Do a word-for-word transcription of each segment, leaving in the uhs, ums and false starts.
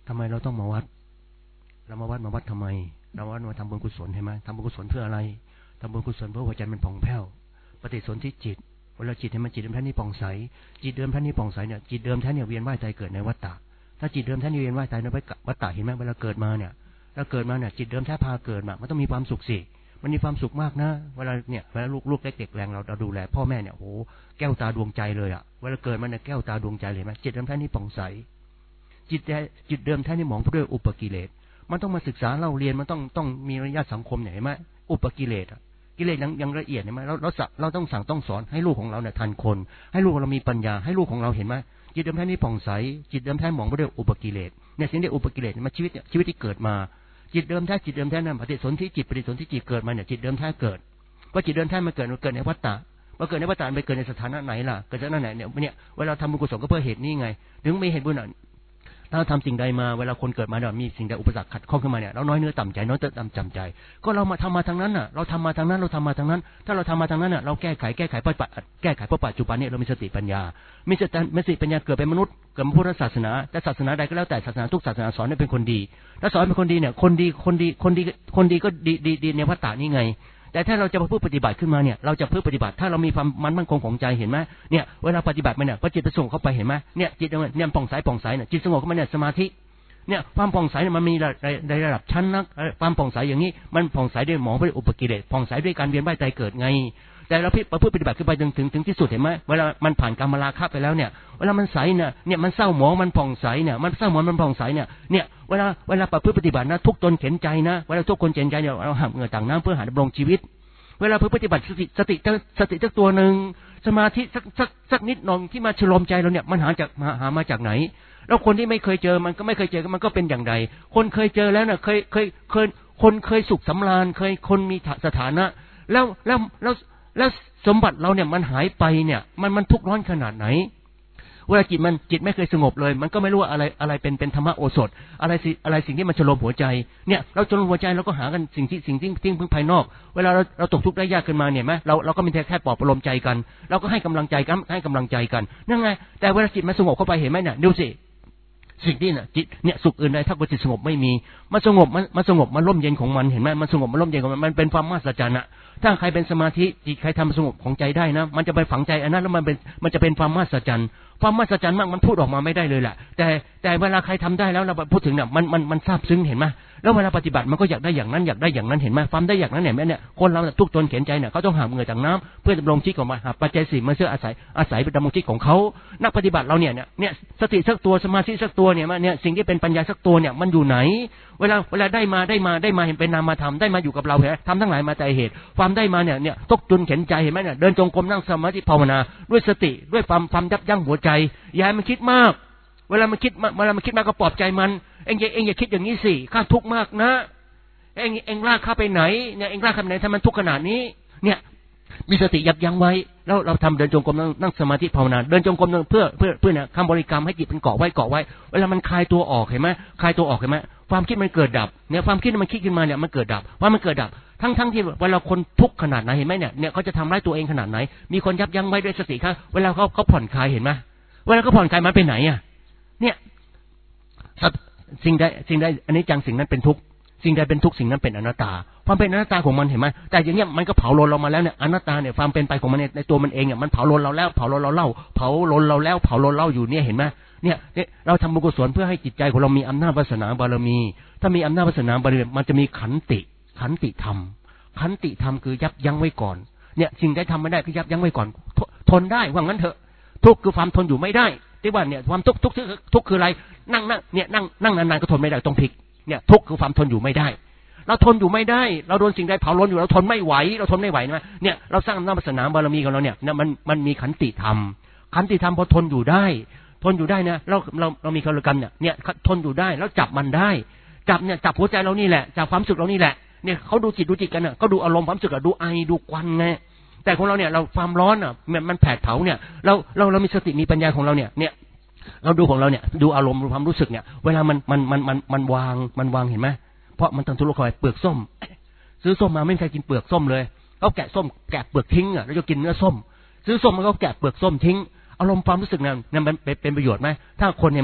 ทำไมเราต้องมาวัดเรามาวัดมาวัดทำไมเราวัดมาทำบุญกุศลใช่ไหมทำบุญกุศลเพื่ออะไรทำบุญกุศลเพื่อหัวใจมันผ่องแผ้วปฏิสนธิจิตเวลาจิตให้มันจิตเดิมแท้นี่ผ่องใสจิตเดิมแท้นี่ผ่องใสเนี่ยจิตเดิมแท้เนี่ยเวียนว่ายตายเกิดในวัฏฏะถ้าจิตเดิมแท้นี่เวียนว่ายตายในวัฏฏะเห็นไหมเวลาเกิดมาเนี่ยเราเกิดมาเนี่ยจิตเดิมแท้พาเกิดมามันต้องมีความสุขสิมันมีความสุขมากนะเวลาเนี่ยเวลาลูกลูกเล็กๆแรงเราเราดูแลพ่อแม่เนี่ยโอ้แก้วตาดวงใจเลยอ่ะเวลาเกิดมาเนี่ยแก้วตาดวงใจเลยไหมจิตเดิมแท้นี่ผ่องใสจิตจิตเดิมแท้นี่หมองไปด้วยอุปกิเลสมันต้องมาศึกษาเล่าเรียนมันต้องต้องมีระยะสังคมเนี่ยเห็นไหมอุปกิเลสกิเลสยังยังละเอียดเห็นไหมเราเราเราต้องสั่งต้องสอนให้ลูกของเราเนี่ยทันคนให้ลูกเรามีปัญญาให้ลูกของเราเห็นไหมจิตเดิมแท้นี่ผ่องใสจิตเดิมแท้หมองไปด้วยอุปกิเลสเนี่ยสิ่งที่อุปกิเลสมาชีวิตเนี่ยชีวิตที่เกิดมาจิตเดิมแท้จิตเดิมแท้นั่นปฏิสนธิจิตปฏิสนธิจิตเกิดมาเนี่ยจิตเดิมแท้เกิดเพราะจิตเดิมแท้มาเกิดมาเกิดในวัฏฏะมาเกิดในวัฏฏะไปเกิดในสถานะไหนล่ะเกิดจากนั้นไหนเนี่ยเนี่ยเวลาทำบุญกุศลก็เพื่อเหตุนี้ไงถึงไม่เหตุบุญถ้าทำสิ่งใดมาเวลาคนเกิดมาเนี่ยมีสิ่งใดอุปสรรคขัดข้องขึ้นมาเนี่ยเราน้อยเนื้อต่ำใจน้อยเติบต่ำจำใจก็เรามาทำมาทางนั้นน่ะเราทำมาทางนั้นเราทำมาทางนั้นถ้าเราทำมาทางนั้นน่ะเราแก้ไขแก้ไขปัจแก้ไขปัจจุบันเนี่ยเรามีสติปัญญามีสติมีสติปัญญาเกิดเป็นมนุษย์เกิดมาพุทธศาสนาแต่ศาสนาใดก็แล้วแต่ศาสนาทุกศาสนาสอนให้เป็นคนดีถ้าสอนเป็นคนดีเนี่ยคนดีคนดีคนดีคนดีก็ดีดีดีในวัฏฏะนี่ไงแต่ถ้าเราจะมาพูดปฏิบัติขึ้นมาเนี่ยเราจะเพื่อปฏิบัติถ้าเรามีความมันมั่นคงของใจเห็นไหมเนี่ยเวลาปฏิบัติมันเนี่ยพอจิตไปส่งเข้าไปเห็นไหมเนี่ยจิตเนี่ยผ่องใสผ่องใสเนี่ยจิตสงบเข้ามาเนี่ยสมาธิเนี่ยความผ่องใสเนี่ยมันมีในระดับชั้นนักความผ่องใสอย่างนี้มันผ่องใสด้วยหมองไปด้วยอุปกิเลสผ่องใสด้วยการเวียนว่ายตายเกิดไงแต่เราพิพูดปฏิบัติขึ้นไปถึงถึงถึงที่สุดเห็นไหมเวลามันผ่านกามราคะไปแล้วเนี่ยเวลามันใสเนี่ยเนี่ยมันเศร้าหมองมันผ่องใสเนี่ยมันเศร้าหมองมันผ่องใสเนี่ยเนี่ยเวลาเวลาประพฤติปฏิบัตินะทุกตนเข็นใจนะเวลาทุกคนเข็นใจเนี่ยเราหักเหงื่อต่างน้ำเพื่อหาดำรงชีวิตเวลาปฏิบัติสติสติสติสักตัวหนึ่งสมาธิสักสักสักนิดหน่อยที่มาฉลมใจเราเนี่ยมันหาจากหามาจากไหนแล้วคนที่ไม่เคยเจอมันก็ไม่เคยเจอมันก็เป็นอย่างไรคนเคยเจอแล้วเนี่ยเคยเคยเคยคนเคยสุขสำราญเคยคนมีสถานะแล้วแล้วแล้วแล้วสมบัติเราเนี่ยมันหายไปเนี่ยมันมันทุกข์ร้อนขนาดไหนเวลาจิตมันจิตไม่เคยสงบเลยมันก็ไม่รู้ว่าอะไรอะไรเป็นเป็นธรรมะโอสถอะไรสิอะไรสิ่งที่มันฉลมหัวใจเนี่ยเราฉลมหัวใจเราก็หากันสิ่งที่สิ่งที่ทิ้งพึ่งภายนอกเวลาเราเราตกทุกข์ได้ยากขึ้นมาเนี่ยไหมเราเราก็มีแค่แค่ปลอบประโลมใจกันเราก็ให้กำลังใจกันให้กำลังใจกันนั่นไงแต่เวลาจิตมันสงบเข้าไปเห็นไหมเนี่ยดูสิสิ่งที่เนี่ยจิตเนี่ยสุขอื่นใดถ้าจิตสงบไม่มีมันสงบมันมันสงบมันร่มเย็นของมันเห็นไหมมันสงบมันร่มเย็นของมันมันเป็นความมหัศจรรย์อะถ้าใครเป็นสมาธิจิตใครทำสงบของใจได้นะมันจะไปฝังใจอันนั้นแล้วมันเป็นมันจะเป็นความมหัศจรรย์ความมหัศจรรย์มากมันพูดออกมาไม่ได้เลยแหละแต่แต่เวลาใครทำได้แล้วเราพูดถึงเนี่ยมันมันมันซาบซึ้งเห็นไหมแล้วเวลาปฏิบัติมันก็อยากได้อย่างนั้นอยากได้อย่างนั้นเห็นไหมความได้อย่างนั้นเนี่ยเนี่ยคนเราทุกตนเข็นใจเนี่ยเขาต้องหาเหงื่อจากน้ำเพื่อดำรงชีวิตของมันหาปัจจัยสี่มาเชื่ออาศัยอาศัยเป็นดำรงชีวิตของเขานักปฏิบัติเราเนี่ยเนี่ยสติสักตัวสมาธิสักตัวเนี่ยเนี่ยสิ่งที่เป็นปัญญาสักตัวเนี่ยมันอยู่ไหนเวลาเวลาได้มาได้มาได้มาเห็นเป็นนามธรรมได้มาอยู่กับเราเห็นทำทั้งหลายมาแต่เหตุความได้มาเนี่ยเนี่ยทุกตนเข็นใจเห็นไหมเนี่ยเดินจงกรมนั่งสมาธิภาวนาด้วยสติด้วยความความยับยั้งหัวใจอย่าให้มันคิดมากเวลามันคิดเวลามันคิดมากก็ปลอบใจมันเองอย่าเองอย่าคิดอย่างนี้สิข้าทุกข์มากนะเองเองลากข้าไปไหนเนี่ยเองลากข้าไปไหนถ้ามันทุกข์ขนาดนี้เนี่ยมีสติยับยั้งไว้แล้วเราทำเดินจงกรมนั่งสมาธิภาวนาเดินจงกรมเพื่อเพื่อเพื่อเนี่ยคำบริกรรมให้จิตเป็นเกาะไว้เกาะไว้เวลามันคลายตัวออกเห็นไหมคลายตัวออกเห็นไหมความคิดมันเกิดดับเนี่ยความคิดมันคิดขึ้นมาเนี่ยมันเกิดดับว่ามันเกิดดับทั้งทั้งที่เวลาคนทุกข์ขนาดไหนเห็นไหมเนี่ยเนี่ยเขาจะทำร้ายตัวเองขนาดไหนมีคนยับยั้งไว้ด้วยสติครับเวลาเขาเขาผ่อนคลายเห็นไหมเวลาเขาผ่อนคลายมันไปไหนอ่ะเนี่ยสิ่งใดสิ่งใดอันนี้จังสิ่งนั้นเป็นทุกข์สิ่งใดเป็นทุกข์สิ่งนั้นเป็นอนัตตาความเป็นอนัตตาของมันเห็นไหมแต่อย่างเงี้ยมันก็เผาลนเรามาแล้วเนี่ยอนัตตาเนี่ยความเป็นไปของมันในตัวมันเองเนี่ยมันเผาลนเราแล้วเผาลนเราเล่าเผาลนเราแล้วเผาลนเราอยู่เนี่ยเห็นไหมเนี่ยเราทำบุญกุศลเพื่อให้จิตใจของเรามีอำนาจวาสนาบารมีถ้ามีอำนาจวาสนาบารมีมันจะมีขันติขันติธรรมขันติธรรมคือยับยั้งไว้ก่อนเนี่ยสิ่งใดทำไม่ได้ก็ยับยั้งไว้ก่อนทนได้ว่างั้นเถอะทุกข์คือความทนอยู่ไม่ได้ที่ว่าเนี่ยความทุกข์ทุกข์ทุกข์คืออะไรนั่งนั่งเนี่ยนั่งนั่งนานๆก็ทนไม่ได้ต้องพลิกเนี่ยทุกข์คือความทนอยู่ไม่ได้เราทนอยู่ไม่ได้เราโดนสิ่งใดเผาล้นอยู่เราทนไม่ไหวเราทนไม่ไหวนะเนี่ยเราสร้างอำนาจวาสนาบารมีของเราเนี่ยมันมันมีขันติธรรมขันติธรรมพอทนอยู่ได้ทนอยู่ได้นะเราเราเรามีกรรมเนี่ยเนี่ยทนอยู่ได้แล้วจับมันได้จับเนี่ยจับหัวใจเรานี่แหละจับความรู้สึกเรานี่แหละเนี่ยเขาดูจิตดูจิตกันอ่ะก็ดูอารมณ์ความรู้สึกอ่ะดูไอดูควันไงแต่ของเราเนี่ยเราความร้อนอ่ะมันมันแผดเผาเนี่ยเราเราเรามีสติมีปัญญาของเราเนี่ยเนี่ยเราดูของเราเนี่ยดูอารมณ์ดูความรู้สึกเนี่ยเวลามันมันมันมันมันวางมันวางเห็นไหมเพราะมันตั้งทุลคอยเปลือกส้มซื้อส้มมาไม่มีใครกินเปลือกส้มเลยเขาแกะส้มแกะเปลือกทิ้งอ่ะแล้วจะกินเนื้อส้มซื้อส้มมันก็แกะเปลือกส้มทิ้งอารมณ์ความรู้สึกนั้นมันเป็นประโยชน์ไหมถ้าคนเห็นไหมค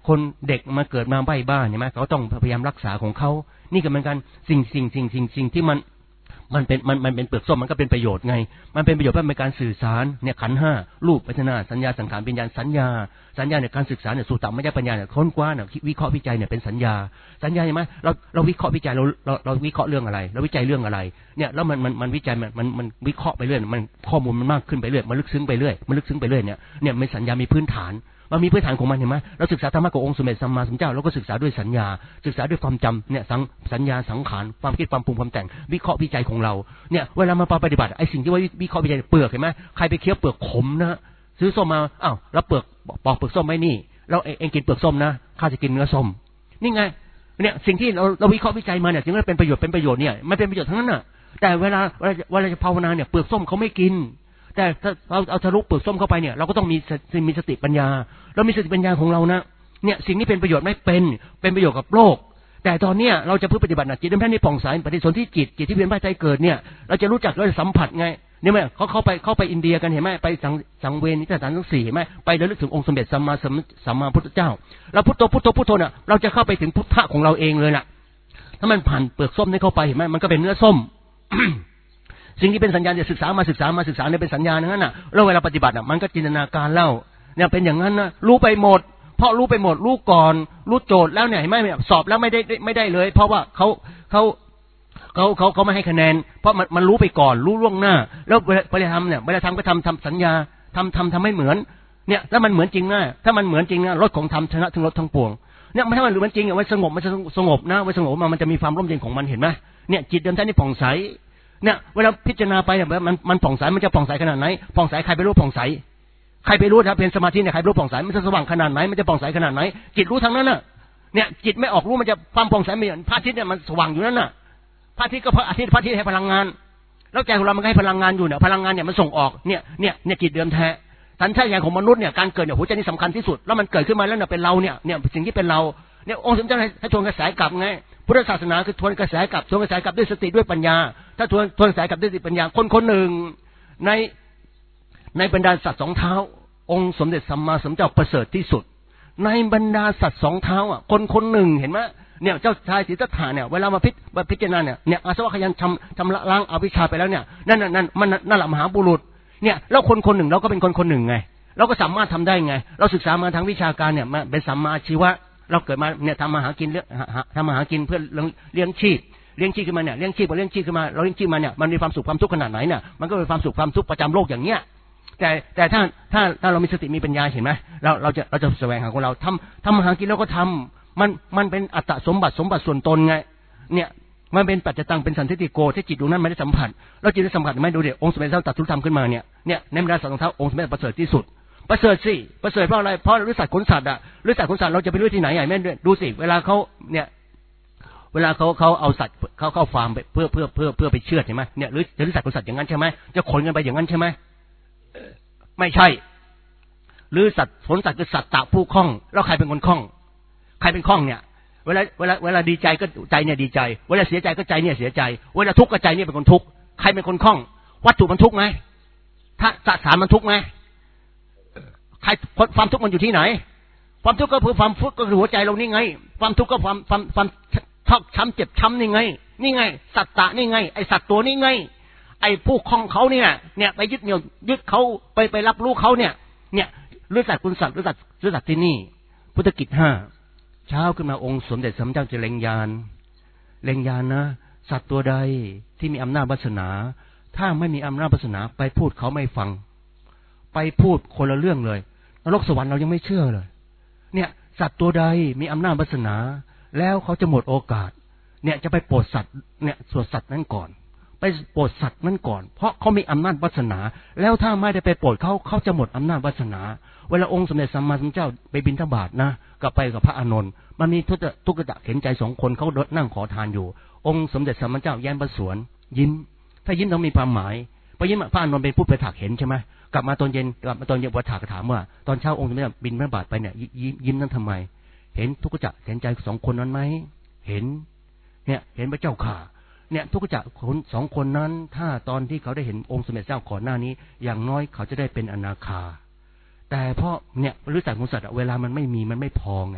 คนเด็กมาเกิดมาใบ้บ้าเห็นไหมเขาต้องพยายามรักษาของเขานี่ก็เหมือนกันสิ่งสิ่งสิ่งสิ่งสิ่งที่มันมันเป็นมันมันเป็นเปลือกส้มมันก็เป็นประโยชน์ไงมันเป็นประโยชน์เพราะเป็นการสื่อสารเนี่ยขันธ์ห้ารูปเวทนาสัญญาสังขารวิญญาณสัญญาสัญญาเนี่ยการศึกษาเนี่ยสุตตมยปัญญาเนี่ยค้นคว้าเนี่ยวิเคราะห์วิจัยเนี่ยเป็นสัญญาสัญญาใช่ไหมเราเราวิเคราะห์วิจัยเราเราเราวิเคราะห์เรื่องอะไรเราวิจัยเรื่องอะไรเนี่ยแล้วมันมันมันวิจัยมันมันมันวิเคราะห์ไปเรื่อยมันข้อมูลมันมากขึ้นไปเรื่อยมันลึกซึ้งไปเรื่อยมันลึกซึ้งไปเรื่อยเนี่ยเนี่ยเป็นสัญญามีพื้นฐานมันมีพื้นฐานของมันเห็นไหมเราศึกษาธรรมะขององค์สมเด็จสัมมาสัมพุทธเจ้าเราก็ศึกษาด้วยสัญญาศึกษาด้วยความจำเนี่ยสังสัญญาสังขารความคิดความปรุงความแต่งวิเคราะห์วิจัยของเราเนี่ยเวลามาปฏิบัติไอ้สิ่งที่ว่าวิเคราะห์วิจัยเปลือกเห็นไหมใครไปเคี้ยวเปลือกขมนะซื้อส้มมาอ้าวแล้วเปลือกปอกเปลือกส้มไม่นี่เราเองกินเปลือกส้มนะข้าจะกินเนื้อส้มนี่ไงเนี่ยสิ่งที่เราเราวิเคราะห์วิจัยมาเนี่ยจึงได้เป็นประโยชน์เป็นประโยชน์เนี่ยมันเป็นประโยชน์ทั้งนั้นน่ะแต่เวลาเวลาจะภาวนาเนี่ยเปลือกส้มเขาไม่กินแต่ถ้าเราเอาทะลุเปลือกส้มเข้าไปเนี่ยเราก็ต้องมีมีสติปัญญาเรามีสติปัญญาของเรานะเนี่ยสิ่งนี้เป็นประโยชน์ไม่เป็นเป็นประโยชน์กับโลกแต่ตอนเนี้ยเราจะพึ่งปฏิบัตินะจิตเดิมแท้นี่ผ่องใสปฏิสนธิจิตจิตที่เวียนว่ายตายเกิดเนี่ยเราจะรู้จักเราจะสัมผัสไงเนี่ยไหมเขาเข้าไปเข้าไปอินเดียกันเห็นไหมไปสังสังเวนิสสถานทั้งสี่เห็นไหมไประลึกถึงองค์สมเด็จสัมมาสัมมาพุทธเจ้าเราพุทโธพุทโธพุทโธน่ะเราจะเข้าไปถึงพุทธะของเราเองเลยล่ะถ้ามันผ่านเปลือกส้มนี่เข้าไปเห็นไหมมันก็เป็นเนื้อส้ม สิ่งที่เป็นสัญญาจะศึกษามาศึกษามาศึกษาเนี่ยเป็นสัญญานั้นน่ะแล้วเวลาปฏิบัติอ่ะมันก็จินตนาการเล่าเนี่ยเป็นอย่างนั้นนะรู้ไปหมดเพราะรู้ไปหมดรู้ก่อนรู้โจทย์แล้วเนี่ยเห็นไหมสอบแล้วไม่ได้ไม่ได้เลยเพราะว่าเขาเขาเขาเขาเขาไม่ให้คะแนนเพราะมันมันรู้ไปก่อนรู้ล่วงหน้าแล้วเวลาเวลาทำเนี่ยเวลาทำก็ทำทำสัญญาทำทำทำให้เหมือนเนี่ยถ้ามันเหมือนจริงนะถ้ามันเหมือนจริงนะรถของธรรมชนะทั้งรถทั้งปวงเนี่ยถ้ามันเหมือนจริงอ่ะไว้สงบมันจะสงบนะไว้สงบมันมันจะมีความร่มเย็นของมันเห็นไหมเนี่ยจิตเดิมแท้นี่ผ่องใสเนี่ยเวลาพิจารณาไปเนี่ยมันมันผ่องใสมันจะผ่องใสขนาดไหนผ่องใสใครไปรู้ผ่องใสใครไปรู้ครับเป็นสมาธิเนี่ยใครรู้ผ่องใสมันจะสว่างขนาดไหนมันจะผ่องใสขนาดไหนจิตรู้ทั้งนั้นน่ะเนี่ยจิตไม่ออกรู้มันจะความผ่องใสไม่เหมือนพระอาทิตย์เนี่ยมันสว่างอยู่นั่นน่ะพระอาทิตย์ก็พระอาทิตย์พระอาทิตย์ให้พลังงานแล้วใจของเรามันก็ให้พลังงานอยู่เนี่ยพลังงานเนี่ยมันส่งออกเนี่ยเนี่ยเนี่ยจิตเดิมแท้สัญชาตญาณของมนุษย์เนี่ยการเกิดเนี่ยหัวใจนี่สำคัญที่สุดแล้วมันเกิดขึ้นมาแล้วเนี่ยเป็นเราเนี่ยเนี่ยสิ่งที่เป็นเราเนี่ยองค์สมเด็จให้ทวนกระแสกลับไงพุทธศาสนาคือทวนกระแสกลับทวนกระแสกลับด้วยสติด้วยปัญญาถ้าทวนทวนกระแสกลับด้วยสติปัญญาคนคนหนึ่งในในบรรดาสัตว์สองเท้าองค์สมเด็จสัมมาสัมพุทธเจ้าประเสริฐที่สุดในบรรดาสัตว์สองเท้าอ่ะคนคนหนึ่งเห็นไหมเนี่ยเจ้าชายสิทธัตถะเนี่ยเวลามาพิมาพิจารณาเนี่ยเนี่ยอาสวะขยันทำทำละล้างอวิชชาไปแล้วเนี่ยนั่นนั่นมันนั่นแหละมหาบุรุษเนี่ยแล้วคนคนหนึ่งเราก็เป็นคนคนหนึ่งไงเราก็สามารถทำได้ไงเราศึกษามาทางวิชาการเนี่ยมาเป็นสัมมาอาชีวะเราเกิดมาเนี่ยทำมาหากินเรื่องทำมาหากินเพื่อเลี้ยงชีพเลี้ยงชีพขึ้นมาเนี่ยเลี้ยงชีพพอเลี้ยงชีพขึ้นมาเราเลี้ยงชีพมาเนี่ยมันมีความสุขความทุกข์ขนาดไหนเนี่ยมันก็เป็นความสุขความทุกข์ประจำโลกอย่างเนี้ยแต่แต่ถ้าถ้าถ้าเรามีสติมีปัญญาเห็นไหมเราเราจะเราจะแสวงหาของเราทำทำมาหากินแล้วก็ทำมันมันเป็นอัตตสมบัติสมบัติส่วนตนไงเนี่ยมันเป็นปัจจตังเป็นสันทิฏฐิโกที่จิตดวงนั้นไม่ได้สัมผัสแล้วจิตได้สัมผัสไหมดูเดี๋ยวองค์สมเด็จพระตัดทุธรรมขึ้นมาเนี่ยเนี่ยในบรรดาสัตว์ของเท้าองค์สมเด็จประเสริฐที่สุดประเสริฐสิประเสริฐเพราะอะไรเพราะรู้สัตว์ขนสัตว์อะรู้สัตว์ขนสัตว์เราจะไปรู้ที่ไหนใหญ่แม่ดูสิเวลาเขาเนี่ยเวลาเขาเขาเอาสัตว์เขาเข้าฟาร์มไปเพื่อเพื่อเพื่อเพื่อไปเชือดใช่ไหมเนี่ยหรือจะรู้สัตว์ขนสัตว์อย่างนั้นใช่ไหมจะขนกันไปอย่างนั้นใช่ไหมไม่ใช่หรือสัตว์ขนสัตว์คือสัตว์ตะผู้คล้องแล้วใครเป็นคนคล้องใครเป็นคล้องเนี่ยเวลาเวลาเวลาดีใจก็ใจเนี่ยดีใจเวลาเสียใจก็ใจเนี่ยเสียใจเวลาทุกข์ก็ใจเนี่ยเป็นคนทุกข์ใครเป็นคนคล้องวัตถุมันทุกข์ไหมถ้าสสารมันทุกข์ไหมใครความทุกข์มันอยู่ที่ไหนความทุกข์ก็คือความทุกข์ก็คือหัวใจเรานี่ไงความทุกข์ก็ความความความชอกช้ำเจ็บช้ำนี่ไงนี่ไงสัตตะนี่ไงไอสัตว์ตัวนี่ไงไอผู้คล้องเขาเนี่ยเนี่ยไปยึดเหนี่ยวยึดเขาไปไปรับรู้เขาเนี่ยเนี่ยหรือสัตว์คุณสัตว์หรือสัตว์หรือสัตว์ที่นี่พุทธกิจห้าเช้าขึ้นมาองค์สมเด็จสัมมาสัมพุทธเจ้าจะเล็งญาณเล็งญาณนะสัตว์ตัวใดที่มีอำนาจวาสนาถ้าไม่มีอำนาจวาสนาไปพูดเขาไม่ฟังไปพูดคนละเรื่องเลยนรกสวรรค์เรายังไม่เชื่อเลยเนี่ยสัตว์ตัวใดมีอำนาจวาสนาแล้วเขาจะหมดโอกาสเนี่ยจะไปโปรดสัตว์เนี่ยส่วนสัตว์นั้นก่อนไปโปรดสัตว์นั้นก่อนเพราะเขามีอำนาจวาสนาแล้วถ้าไม่ได้ไปโปรดเขาเขาจะหมดอำนาจวาสนาเวลาองค์สมเด็จสัมมาสัมพุทธเจ้าไปบิณฑบาตนะกับไปกับพระอานนท์มันมีทุกทุกกะเห็นใจสองคนเขาเดินนั่งขอทานอยู่องค์สมเด็จสัมมาสัมพุทธเจ้าแย้มประสวนยิ้มถ้ายิ้มต้องมีความหมายพอยิ้มพระอานนท์เป็นผู้ไปถักเห็นใช่ไหมกลับมาตอนเย็นกลับมาตอนเย็นวัดถากถามว่าตอนเช้าองค์สมเด็จบิณฑบาตไปเนี่ยยิ้มยิ้มนั้นทำไมเห็นทุกกะเห็นใจสองคนนั้นไหมเห็นเนี่ยเห็นพระเจ้าข่าเนี่ยทุกจักรคนสองคนนั้นถ้าตอนที่เขาได้เห็นองค์สมเด็จเจ้าก่อนหน้านี้อย่างน้อยเขาจะได้เป็นอนาคาแต่เพราะเนี่ยรู้จักของสัตว์เวลามันไม่มีมันไม่พอไง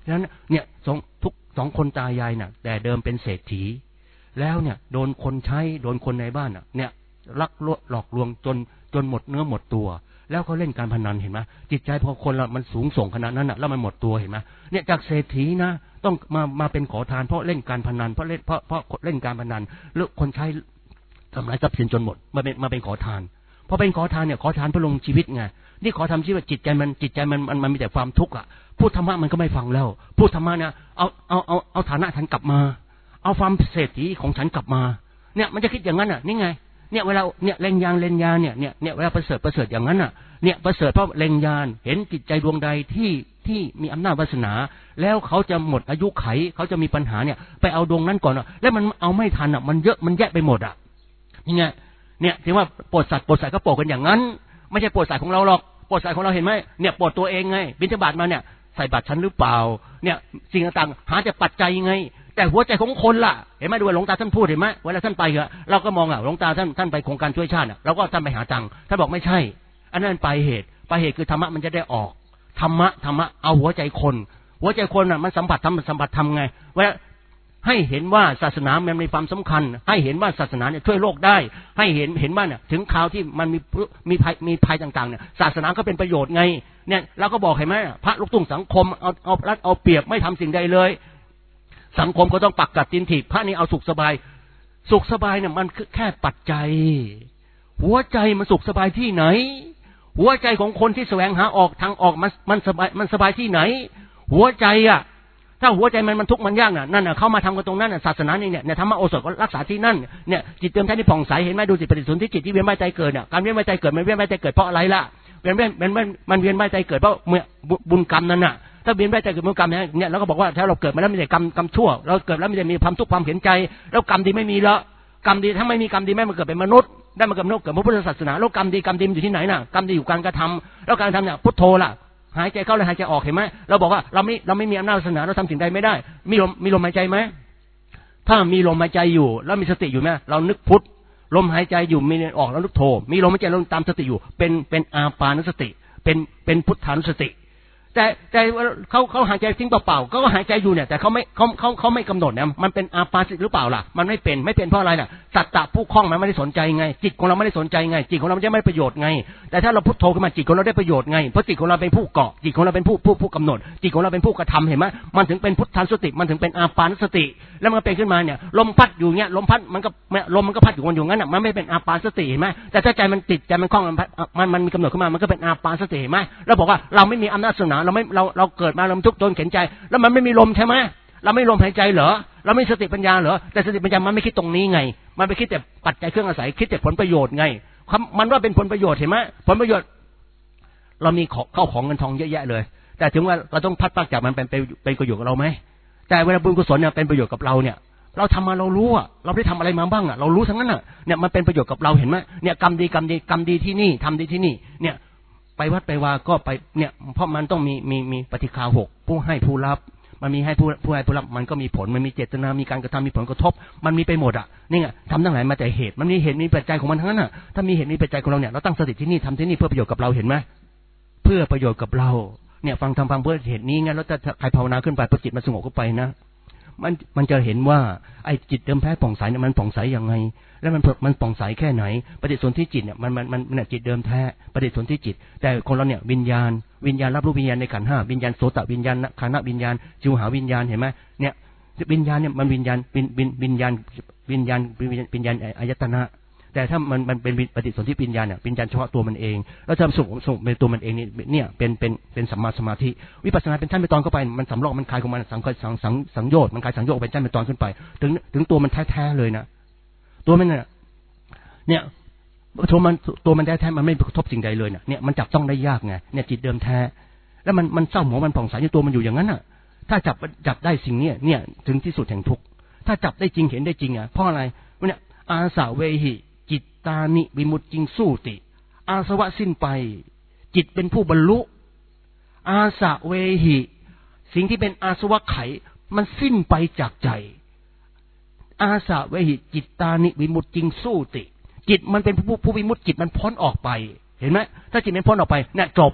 ฉะนั้นเนี่ยสองทุกสองคนตายายน่ะแต่เดิมเป็นเศรษฐีแล้วเนี่ยโดนคนใช้โดนคนในบ้านน่ะเนี่ยลักลวงหลอกลวงจนจนหมดเนื้อหมดตัวแล้วเขาเล่นการพนันเห็นไหมจิตใจพอคนเรามันสูงส่งขนาดนั้นน่ะแล้วมันหมดตัวเห็นไหมเนี่ยจากเศรษฐีนะต้องมามาเป็นขอทานเพราะเล่นการพนันเพราะเล่นเพราะเพราะเล่นการพนันแล้วคนใช้ทำลายทรัพย์สินจนหมดมาเป็นมาเป็นขอทานพอเป็นขอทานเนี่ยขอทานเพื่อลงชีวิตไงนี่ขอทำชีวิตจิตใจมันจิตใจมันมันมันมีแต่ความทุกข์อ่ะพูดธรรมะมันก็ไม่ฟังแล้วพูดธรรมะเนี่ยเอาเอาเอาเอาฐานะฉันกลับมาเอาความเศรษฐีของฉันกลับมาเนี่ยมันจะคิดอย่างนั้นอ่ะนี่ไงเนี่ยเวลาเนี่ยเล็งยานเล็งยานเนี่ยเนี่ยเนี่ยเวลาประเสริฐประเสริฐอย่างนั้นอ่ะเนี่ยประเสริฐเพราะเล็งยานเห็นจิตใจดวงใดที่ที่มีอำนาจวาสนาแล้วเขาจะหมดอายุไขเขาจะมีปัญหาเนี่ยไปเอาดวงนั้นก่อนอ่ะแล้วมันเอาไม่ทันอ่ะมันเยอะมันแยะไปหมดอ่ะนี่ไงเนี่ยถือว่าโปรดสัตว์โปรดสัตว์ก็โปรดกันอย่างนั้นไม่ใช่โปรดสัตว์ของเราหรอกโปรดสัตว์ของเราเห็นไหมเนี่ยโปรดตัวเองไงบิณฑบาตมาเนี่ยใส่บาตรฉันหรือเปล่าเนี่ยสิ่งต่างๆหาแต่ปัจจัยไงแต่หัวใจของคนล่ะเห็นไหมดูหลวงตาท่านพูดเห็นไหมเวลาท่านไปเหรอเราก็มองอ่ะหลวงตาท่านท่านไปโครงการช่วยชาติอ่ะเราก็ท่านไปหาตังค์ท่านบอกไม่ใช่อันนั้นไปเหตุไปเหตุคือธรรมะมันจะได้ออกธรรมะธรรมะเอาหัวใจคนหัวใจคนอ่ะมันสัมผัสทำสัมผัสทำไงเวลาให้เห็นว่าศาสนามันมีความสำคัญให้เห็นว่าศาสนาเนี่ยช่วยโลกได้ให้เห็นเห็นว่าเนี่ยถึงคราวที่มันมีมีภัยมีภัยต่างๆเนี่ยศาสนาก็เป็นประโยชน์ไงเนี่ยเราก็บอกเห็นไหมพระลูกตุ้งสังคมเอาเอารัดเอาเปรียบไม่ทำสิ่งใดเลยสังคมก็ต้องปักกัดตีนถีบพระนี่เอาสุขสบายสุขสบายเนี่ยมันแค่ปัจจัยหัวใจมันสุขสบายที่ไหนหัวใจของคนที่แสวงหาออกทางออกมันมันสบายมันสบายที่ไหนหัวใจอ่ะถ้าหัวใจมันมันทุกข์มันยากน่ะนั่นน่ะเข้ามาทำกันตรงนั้นน่ะศาสนานี่เนี่ยเนี่ยธรรมโอสถก็รักษาที่นั่นเนี่ยจิตเติมแท้ที่ผ่องใสเห็นไหมดูสิปฏิสนธิจิตที่เวียนว่ายใจเกิดเนี่ยการเวียนว่ายใจเกิดมันเวียนว่ายใจเกิดเพราะอะไรล่ะเวียนเวียนมันมันเวียนว่ายใจเกิดเพราะเมื่อบุญกรรมนั่นน่ะถ้าเวียนว่ายใจเกิดบุญกรรมเนี่ยเราก็บอกว่าถ้าเราเกิดมาแล้วมีแต่กรรมกรรมชั่วเราเกิดแล้วมีแต่มีความทุกข์ความเห็นใจแล้วกรรมดีไม่มีแล้วกรรมดีถ้าไม่มีกรรมดีไม่มาเกิดเป็นมนุษย์ได้มาเกิดมนุษย์เกิดพระพุทธศาสนาแล้วกรรมดีกรรมดีมันอยู่ที่ไหนน่ะกรรมดีอยู่การกระทำแล้วการทำเนี่ยพุทโธล่ะหายใจเข้าแล้วหายใจออกเห็นไหมเราบอกว่าเราไม่เราไม่มีอำนาจศาสนาเราทำสิ่งใดไม่ได้มีลมมีลมหายใจไหมถ้ามีลมหายใจอยู่แล้วมีสติอยู่ไหมเรานึกพุทลมหายใจอยู่มีออกแล้วนึกโธมีลมหายใจเราตามสติอยู่เป็นเป็นอาปานุสติเป็นเป็นพุทธานุสติแต่แต่เขาเขาหายใจทิ้งเปล่าๆเขาก็หายใจอยู่เนี่ยแต่เขาไม่เขาเขาเขาไม่กำหนดเนี่ยมันเป็นอาปาสิหรือเปล่าล่ะมันไม่เป็นไม่เป็นเพราะอะไรล่ะสัตตะผู้คล้องมันไม่ได้สนใจไงจิตของเราไม่ได้สนใจไงจิตของเราไม่ได้ประโยชน์ไงแต่ถ้าเราพุทโธขึ้นมาจิตของเราได้ประโยชน์ไงเพราะจิตของเราเป็นผู้เกาะจิตของเราเป็นผู้ผู้ผู้กำหนดจิตของเราเป็นผู้กระทำเห็นไหมมันถึงเป็นพุทธานุสติมันถึงเป็นอาปานุสติแล้วมันเป็นขึ้นมาเนี่ยลมพัดอยู่เงี้ยลมพัดมันก็ลมมันก็พัดอยู่อยู่งั้นน่ะมันไม่เป็นอาปานุสติเห็นไหมแต่ถ้าใจมันติดใจมันคล้องมันมันมีกำหนดขึ้นมามันก็เป็นอาปานุสติเห็นไหมเราบอกว่าเราไม่มีอำนาจศาสนาเราไม่เราเราเกิดมาเราทุกข์จนเข็นใจแล้วมันไม่มีลมใช่ไหมเราไม่ลมหายใจเหรอเราไม่สติปัญญาเหรอแต่สติปัญญามันไม่คิดตรงนี้ไงมันไปคิดแต่ปัจจัยเครื่องอาศัยคิดแต่ผลประโยชน์ไงมันว่าเป็นผลประโยชน์เห็นไหมผลประโยชน์เรามีเข้าของเงินทองเยอะแยะเลยแต่ถึงว่าเราต้องพัดพากจากมันเป็นเป็นประโยชน์กับเราไหมแต่เวลาบุญกุศลเนี่ยเป็นประโยชน์กับเราเนี่ยเราทำมาเรารู้อ่ะเราได้ทำอะไรมาบ้างอ่ะเรารู้ทั้งนั้นอ่ะเนี่ยมันเป็นประโยชน์กับเราเห็นไหมเนี่ยกรรมดีกรรมดีกรรมดีที่นี่ทำดีที่นี่เนี่ยไปวัดไปวาก็ไปเนี่ยเพราะมันต้องมีมีมีปฏิฆาหกผู้ให้ผู้รับมันมีให้ผู้ผู้ให้ผู้รับมันก็มีผลมันมีเจตนามีการกระทำมีผลกระทบมันมีไปหมดอ่ะนี่ไงทำทั้งหลายมาแต่เหตุมันมีเหตุมีปัจจัยของมันทั้งนั้นอ่ะถ้ามีเหตุมีปัจจัยของเราเนี่ยเราตั้งสติที่นี่ทำที่นี่เพื่อประโยชน์กับเราเห็นไหมเพื่อประโยชน์กับเราเนี่ยฟังทำฟังเพื่อเหตุนี้งั้นแล้วถ้าใครภาวนาขึ้นไปพอจิตมันสงบขึ้นไปนะมันมันจะเห็นว่าไอ้จิตเดิมแท้ผ่องใสเนี่ยมันผ่องใสยังไงแล้วมันมันผ่องใสแค่ไหนปฏิสนธิจิตเนี่ยมันมันมันเนี่ยจิตเดิมแท้ปฏิสนธิจิตแต่คนเราเนี่ยวิญญาณวิญญาณรับรู้วิญญาณในขันธ์ห้าวิญญาณโสตวิญญาณคานวิญญาณจิวหาวิญญาณเห็นไหมเนี่ยวิญญาณเนี่ยมันวิญญาณวิญวิญญาณวิญญาณวิญญาณอายตนะแต่ถ้ามันมันเป็นปฏิสนธิวิญญาณเนี่ยวิญญาณเฉพาะตัวมันเองแล้วทำสุขสุขในตัวมันเองนี่เนี่ยเป็นเป็นเป็นสัมมาสมาธิวิปัสสนาเป็นชั้นเป็นตอนเข้าไปมันสำรอกมันคลายของมันสังสังสังสังโยชน์มันคลายสังโยชน์เป็นชั้นเป็นตอนขึ้นไปถึงถึงตัวมันแท้ๆเลยนะตัวมันเนี่ยเนี่ยตัวมันตัวมันแท้ๆมันไม่กระทบสิ่งใดเลยเนี่ยมันจับต้องได้ยากไงเนี่ยจิตเดิมแท้แล้วมันมันเศร้าหมองมันผ่องใสในตัวมันอยู่อย่างนั้นอ่ะถ้าจับจับได้สิ่งนี้เนี่ยถึงที่สุดแห่งทุกข์ถ้าจับได้จริงเห็นได้จริงอ่ะเพราะอะไรเนี่ยอาสาเวหิจิตตานิวิมุตติงสู้ติอาสวะสิ้นไปจิตเป็นผู้บรรลุอาสาเวหิสิ่งที่เป็นอาสวะไขมันสิ้นไปจากใจอาสาเวหิจิตตานิวิมุตติงสู้ติจิตมันเป็นผู้ผู้วิมุตติจิตมันพ้นออกไปเห็นไหมถ้าจิตมันพ้นออกไปเนี่ยจบ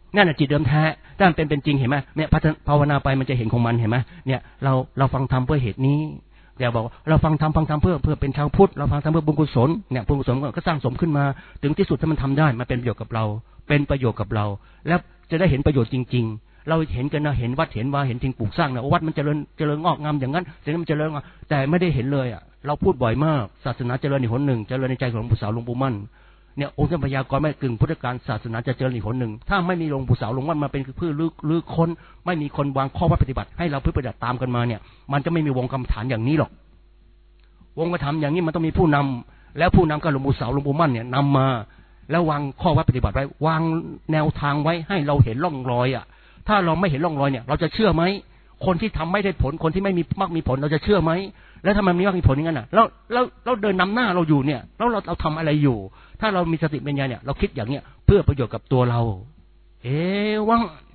นั่นแหละจิตเดิมแท้ถ้ามันเป็นเป็นจริงเห็นไหมเนี่ยภาวนาไปมันจะเห็นของมันเห็นไหมเนี่ยเราเราฟังธรรมเพื่อเหตุนี้อย่าบอกเราฟังธรรมฟังธรรมเพื่อเพื่อเป็นชาวพุทธเราฟังธรรมเพื่อบุญกุศลเนี่ยบุญกุศลก็สร้างสมขึ้นมาถึงที่สุดถ้ามันทำได้มันเป็นประโยชน์กับเราเป็นประโยชน์กับเราแล้วจะได้เห็นประโยชน์จริงๆเราเห็นกันนะเห็นวัดเห็นว่าเห็นทิ้งปลูกสร้างนะวัดมันเจริญเจริญงอกงามอย่างนั้นเสร็จแล้วมันเจริญแต่ไม่ได้เห็นเลยอ่ะเราพูดบ่อยมากศาสนาเจริญอีกคนหนึ่งเจริญในใจของหลวงปู่สาวหลวงปู่มั่นเนี่ยองค์ท่านพยากรณ์ไม่กึ่งพุทธการศาสนาจะเจริญอีกคนหนึ่งถ้าไม่มีหลวงปู่สาวหลวงมั่นมาเป็นเพื่อลึกลึกค้นไม่มีคนวางข้อวัดปฏิบัติให้เราเพื่อปฏิบัติตามกันมาเนี่ยมันจะไม่มีวงกรรมฐานอย่างนี้หรอกวงกรรมฐานอย่างนี้มันต้องมีผู้นำแล้วผู้นำก็หลวงปู่สาวหลวงปู่มั่นเนี่ยนำมาแล้ววางข้อวัดปฏิบัติไว้วางแนวทางไว้ให้เราเห็นร่องรอยอ่ะถ้าเราไม่เห็นร่องรอยเนี่ยเราจะเชื่อไหมคนที่ทำไม่ได้ผลคนที่ไม่มีมากมีผลเราจะเชื่อไหมแล้วถ้ามันมีมากมีผลอย่างนั้นอ่ะแล้วแล้วเราเดินนำหน้าเราอยู่เนี่ยแล้วเราเราทำอะไรอยู่ถ้าเรามีสติปัญญาเนี่ยเราคิดอย่างเนี้ยเพื่อประโยชน์กับตัวเราเอวัง